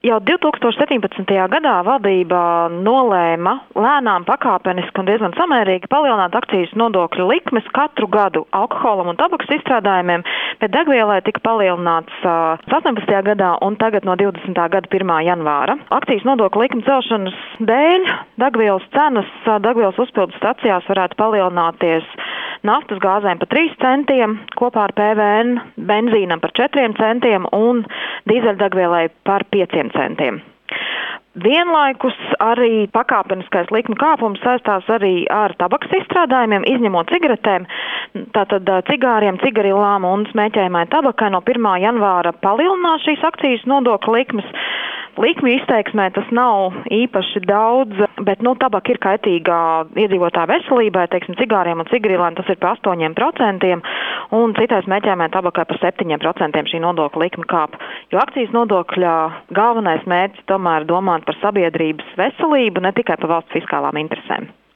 Jau 2017. gadā valdība nolēma lēnām, pakāpeniski un diezgan samērīgi palielināt akcijas nodokļu likmes katru gadu alkoholam un tabakas izstrādājumiem, bet degvielai tika palielināts 18. gadā un tagad no 20. gada 1. janvāra. Akcijas nodokļu likmes celšanas dēļ degvielas cenas degvielas uzpildu stacijās varētu palielināties naftas gāzēm par 3 centiem, kopā ar PVN, benzīnam par 4 centiem un dīzeļdegvielai par 5 centiem. Vienlaikus arī pakāpeniskais likmu kāpums saistās arī ar tabakas izstrādājumiem, izņemot cigaretēm, tātad cigāriem, cigarilām un smēķējumai tabakai no 1. janvāra palielinās šīs akcijas nodokļu likmes. Likmi izteiksmē tas nav īpaši daudz, bet tabaka ir kaitīga iedzīvotāju veselībai, teiksim, cigāriem un cigarilēm tas ir par 8% un citai smēķējumai tabakai par 7% šī nodokļa likme kāp. Jo akcijas nodokļa galvenais mērķis tomēr domāt par sabiedrības veselību, ne tikai par valsts fiskālām interesēm.